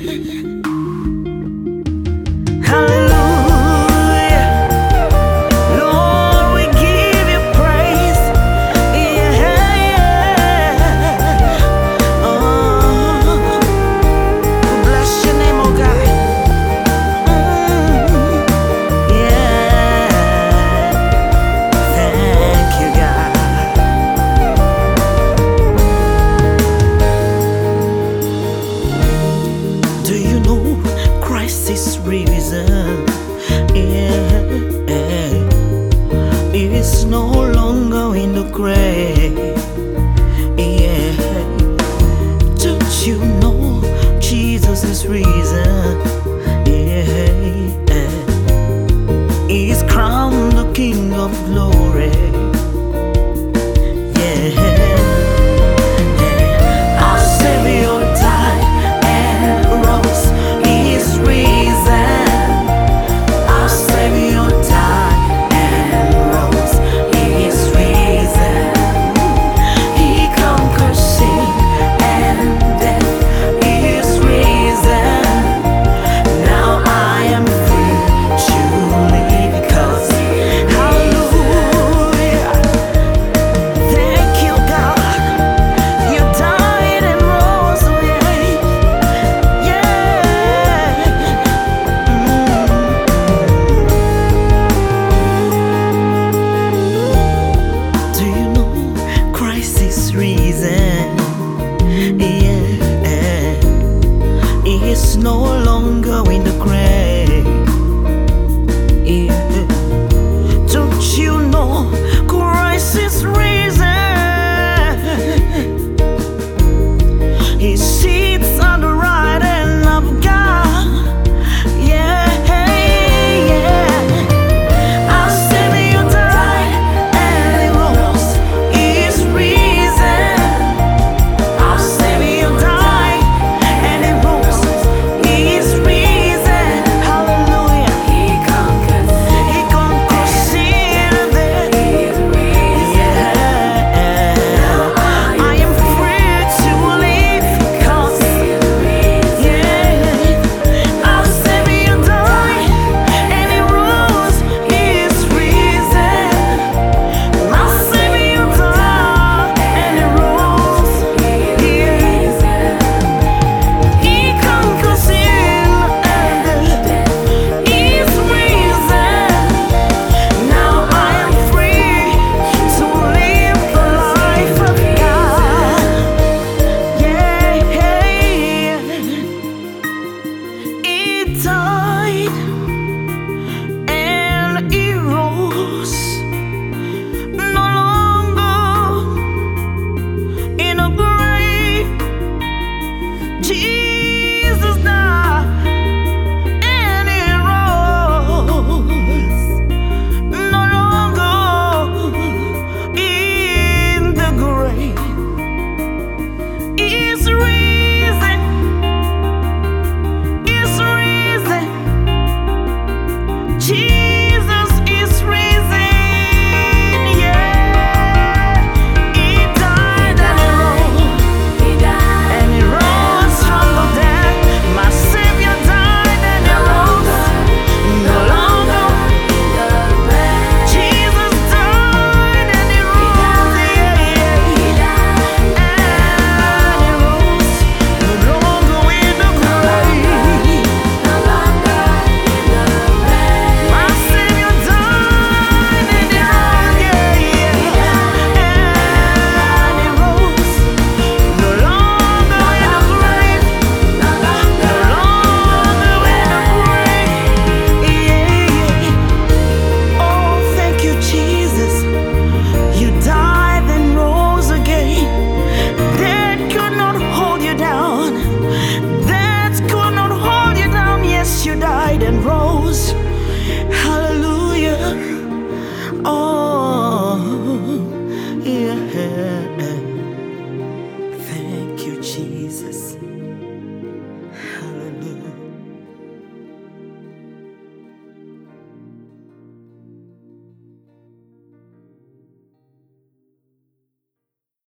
Hallelujah. Lord, we give you praise. Yeah, yeah. Oh, bless your name, oh God. Yeah. Thank you, God. Do you know Christ is risen? Yeah. He is no longer in the grave. Yeah. Don't you know Jesus is risen? Yeah. He is crowned the King of glory. Yeah. Our Savior died and rose. He is risen. Our Savior died and rose. He is risen. He conquered sin and death. He is risen. Now I am free to live because hallelujah. Thank you, God. You died and rose again. Yeah. Do you know Christ is risen? Yeah. He is no longer in the grave. Yeah. Don't you know Christ is risen? He sits on the right hand of God. Yeah, yeah. Our Savior died and he rose. He is risen. Our Savior died and he rose. He is risen. Hallelujah. He conquered sin and death. Yeah. I am free to live because yeah. Our Savior died and he rose. He is risen. Our Savior died and he rose. He conquered sin and death. He is risen. Now I am free to live the life of God. Yeah, it does.